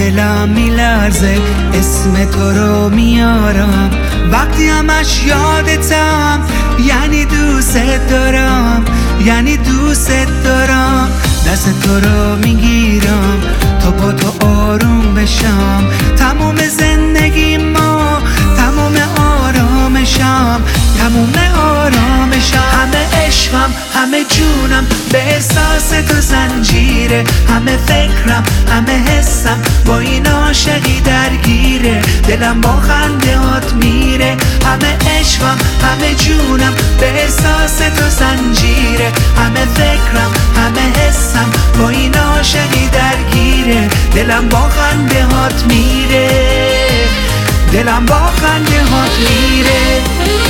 دلم میلرزه اسم تو رو میارم، وقتی همش یادتم یعنی دوست دارم، یعنی دوست دارم. دست تو رو میگیرم تا با تو آروم بشم، تموم زندگی ما تموم آرامشم، تموم آرامشم. همه عشقم همه جونم به احساس تو زنجیره، همه فکرم همه حسم با این عاشقی درگیره، دلم با خندهات میره. همه عشقم همه جونم به احساس تو زنجیره، همه فکرم همه حسم با این عاشقی درگیره، دلم با خندهات میره، دلم با خندهات میره.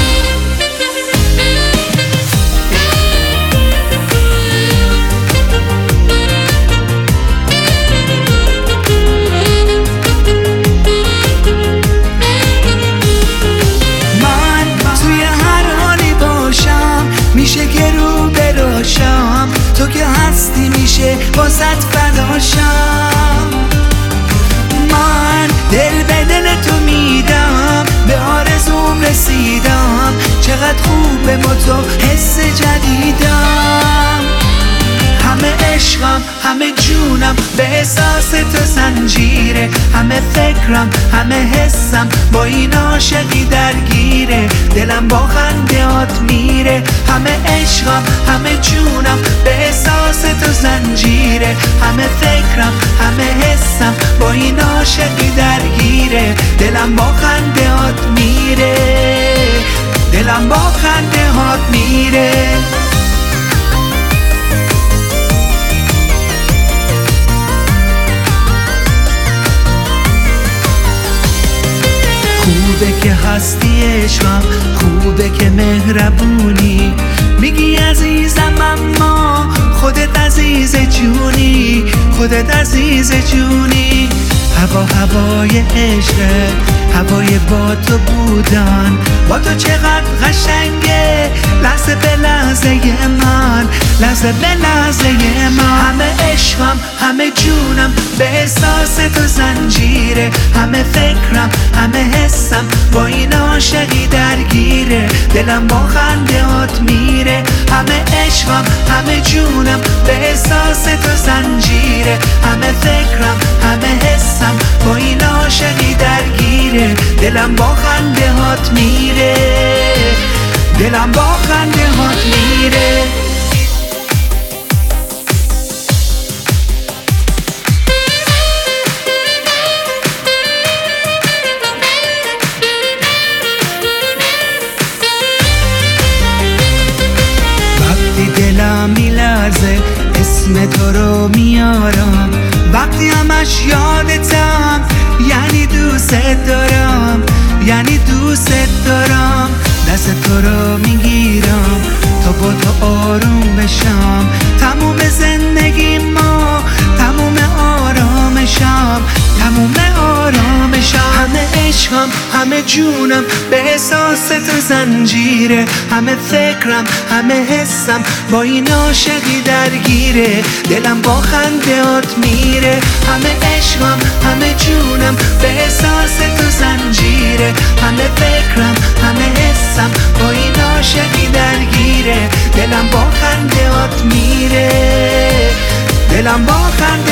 میشه که رو براشم، تو که هستی میشه واسط فداشم. من دل به دل تو میدم، به آرزوم رسیدم، چقدر خوبه با تو حس جدیدم. همه عشقم همه جونم به احساس تو زنجیره، همه فکرم همه حسم با این عاشقی درگیره، دلم با خندهات میره. همه عشقم همه جونم به احساس تو زنجیره، همه فکرم همه حسم با این عاشقی درگیره، دلم با خندهات میره، دلم با خندهات میره. خوبه که هستی عشقم، خوبه که مهربونی، میگی عزیزم اما خودت عزیز جونی، خودت عزیز جونی. هوا هوای عشقه، هوای با تو بودن، با تو چقدر قشنگه، لحظه به لحظه من، لحظه به لحظه من. همه عشقم همه جونم به احساس تو زنجیره، همه فکرم همه حسم با این عاشقی درگیره، دلم با خندهات میره. همه عشقم همه جونم به احساس تو زنجیره، همه فکرم همه حسم با این عاشقی درگیره، دلم با خندهات میره، دلم با خندهات میره. دلم میلرزه اسم تو رو میارم، وقتی همش یادتم یعنی دوست دارم، یعنی دوست دارم. دست تو رو میگیرم تا با تو آروم بشم، تموم زندگی ما تموم آرامشم، تموم آرامشم. همه عشقم همه جونم به احساس تو زنجیره، همه فکرم همه حسم با این عاشقی درگیره، دلم با خندهات میره. همه عشقم همه جونم به احساس تو زنجیره، همه فکرم همه حسم با این عاشقی درگیره، دلم با خندهات میره، دلم با خندهات